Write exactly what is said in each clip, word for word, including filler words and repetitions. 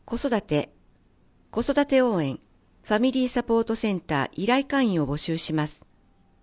子育て、子育て応援、ファミリーサポートセンター依頼会員を募集します。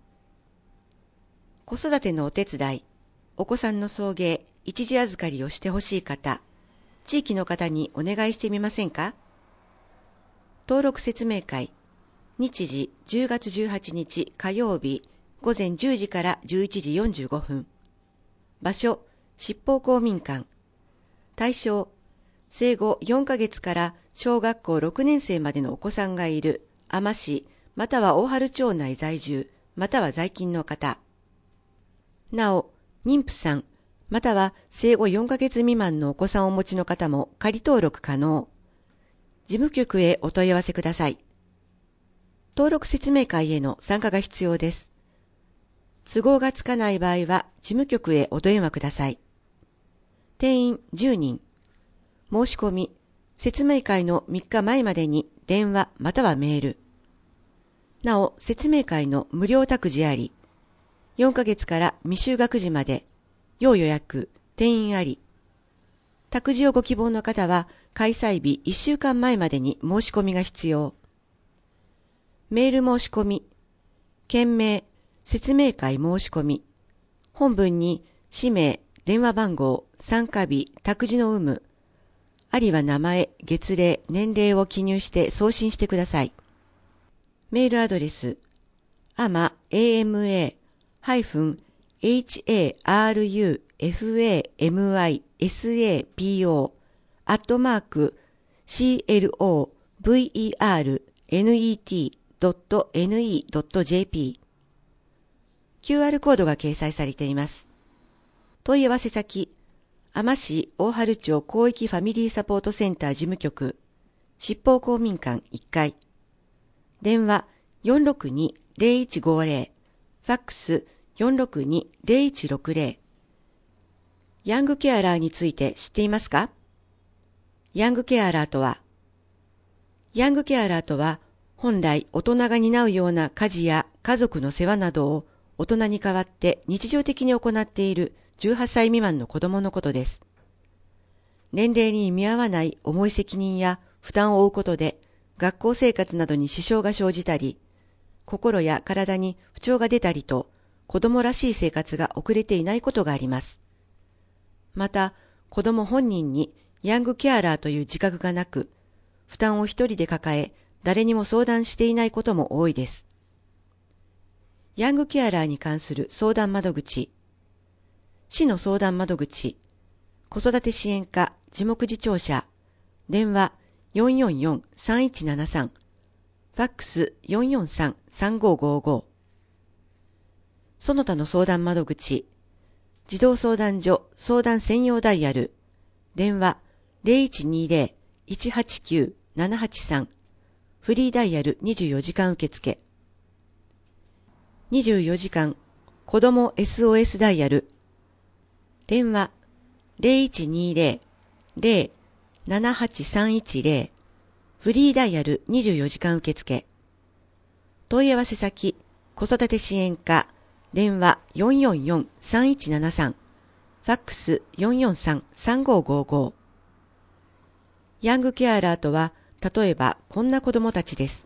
子育てのお手伝い、お子さんの送迎、一時預かりをしてほしい方、地域の方にお願いしてみませんか？登録説明会、日時じゅうがつじゅうはちにち火曜日、午前じゅうじからじゅういちじよんじゅうごふん。場所、七宝公民館。対象、生後よんかげつから小学校ろくねんせいまでのお子さんがいる海士市または大原町内在住または在勤の方。なお、妊婦さんまたは生後よんかげつ未満のお子さんをお持ちの方も仮登録可能。事務局へお問い合わせください。登録説明会への参加が必要です。都合がつかない場合は事務局へお電話ください。定員じゅうにん。申し込み、説明会のみっかまえまでに電話またはメール。なお、説明会の無料託児あり、よんかげつから未就学児まで、要予約、定員あり。託児をご希望の方は、開催日いっしゅうかんまえまでに申し込みが必要。メール申し込み、件名、説明会申し込み、本文に氏名、電話番号、参加日、託児の有無、ありは名前、月齢、年齢を記入して送信してください。メールアドレス、アマ、エーエムエー、ハイフン、エイチエーアールユーエフエーエムアイエスエーピーオー、アットマーク、シーエルオーブイイーアールネットドットネットドットジェーピー。キューアール コードが掲載されています。問い合わせ先、海士市大原町広域ファミリーサポートセンター事務局、七宝公民館いっかい。電話 よんろくにーぜろいちごぜろ、ファックス よんろくにーぜろいちろくぜろ。ヤングケアラーについて知っていますか？ヤングケアラーとは、ヤングケアラーとは、本来大人が担うような家事や家族の世話などを大人に代わって日常的に行っているじゅうはっさい未満の子供のことです。年齢に見合わない重い責任や負担を負うことで学校生活などに支障が生じたり、心や体に不調が出たりと子供らしい生活が送れていないことがあります。また、子供本人にヤングケアラーという自覚がなく、負担を一人で抱え、誰にも相談していないことも多いです。ヤングケアラーに関する相談窓口、市の相談窓口、子育て支援課事務次長者、電話 よんよんよんさんいちななさん、ファックス よんよんさんさんごごご。その他の相談窓口、児童相談所相談専用ダイヤル、電話 ゼロいちにーぜろ いちはちきゅう ななはちさん、フリーダイヤルにじゅうよじかん受付。にじゅうよじかん子ども エスオーエス ダイヤル、電話 ゼロいちにーぜろ ゼロ ななはちさんいちゼロ、フリーダイヤルにじゅうよじかん受付。問い合わせ先、子育て支援課、電話 よんよんよんさんいちななさん、ファックス よんよんさんさんごごご。ヤングケアラーとは、例えばこんな子供たちです。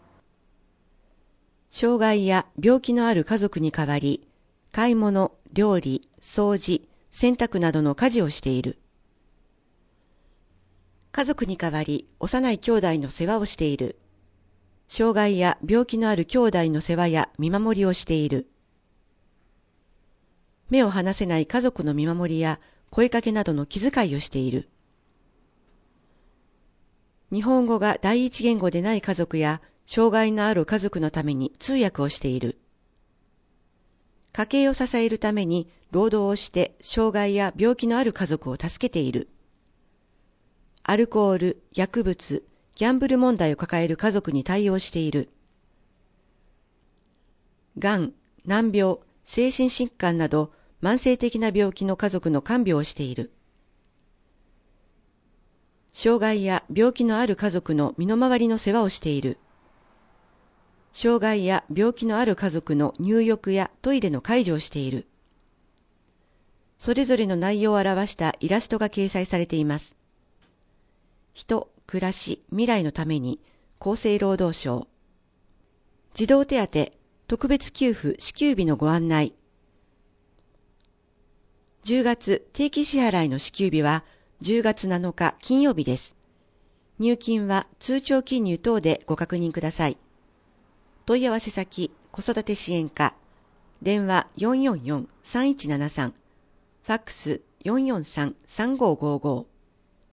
障害や病気のある家族に代わり、買い物、料理、掃除、洗濯などの家事をしている。家族に代わり幼い兄弟の世話をしている。障害や病気のある兄弟の世話や見守りをしている。目を離せない家族の見守りや声かけなどの気遣いをしている。日本語が第一言語でない家族や障害のある家族のために通訳をしている。家計を支えるために労働をして障害や病気のある家族を助けている。アルコール、薬物、ギャンブル問題を抱える家族に対応している。がん、難病、精神疾患など慢性的な病気の家族の看病をしている。障害や病気のある家族の身の回りの世話をしている。障害や病気のある家族の入浴やトイレの介助をしている。それぞれの内容を表したイラストが掲載されています。 人、暮らし、未来のために厚生労働省。児童手当特別給付支給日のご案内。じゅうがつ定期支払いの支給日はじゅうがつなのか金曜日です。入金は通帳記入等でご確認ください。問い合わせ先、子育て支援課。電話 よんよんよんさんいちななさん。ファックス よんよんさんさんごーごーごー。